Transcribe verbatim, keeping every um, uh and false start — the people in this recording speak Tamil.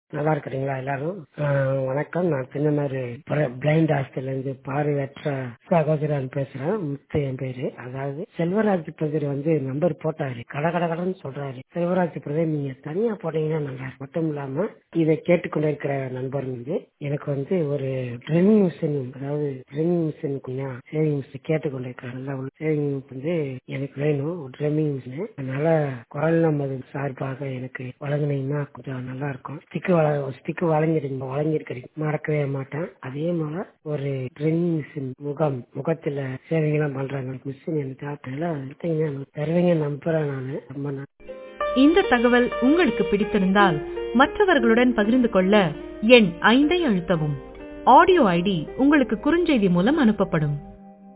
நல்லா இருக்கிறீங்களா எல்லாரும்? ஆஹ் வணக்கம். நான் சின்னமாரி பிளைண்ட் ஹாஸ்டல்ல இருந்து பார்வையற்ற சகோதரன் பேசுறேன். முத்து என் பேரு. அதாவது செல்வராஜ் பிரதர் வந்து நம்பர் போட்டாரு, கட கட கடன்னு சொல்றாரு. செல்வராஜ் பிரதர் நீங்க தனியா போட்டீங்கன்னா நல்லா இருக்கும். மட்டும் இல்லாம இதை கேட்டுக்கொண்டு இருக்கிற நண்பர் வந்து எனக்கு வந்து ஒரு ட்ரில்லிங் மிஷின், அதாவது ட்ரில்லிங் மிஷின் சேவிங் மிஷின் கேட்டுக்கொண்டு இருக்கிறாங்க. சேவிங் வந்து எனக்கு வேணும் ட்ரில்லிங் மிஷின். அதனால குரல் நமது சார்பாக எனக்கு வழங்கினீங்கன்னா கொஞ்சம் நல்லா இருக்கும். ஸ்டிக்கு ஸ்டிக்கு வழங்கிடுங்க வழங்கிருக்கிறீங்க மறக்கவே மாட்டேன். அதே போல ஒரு ட்ரில்லிங் மிஷின் முகம் முகத்துல சேவிங் எல்லாம் பண்றாங்க. மிஷின் எனக்கு தருவீங்க நம்புறேன் நானு. ரொம்ப நன்றி. இந்த தகவல் உங்களுக்கு பிடித்திருந்தால் மற்றவர்களுடன் பகிர்ந்து கொள்ள எண் ஐந்தை அழுத்தவும். ஆடியோ ஐடி உங்களுக்கு குறுஞ்செய்தி மூலம் அனுப்பப்படும்.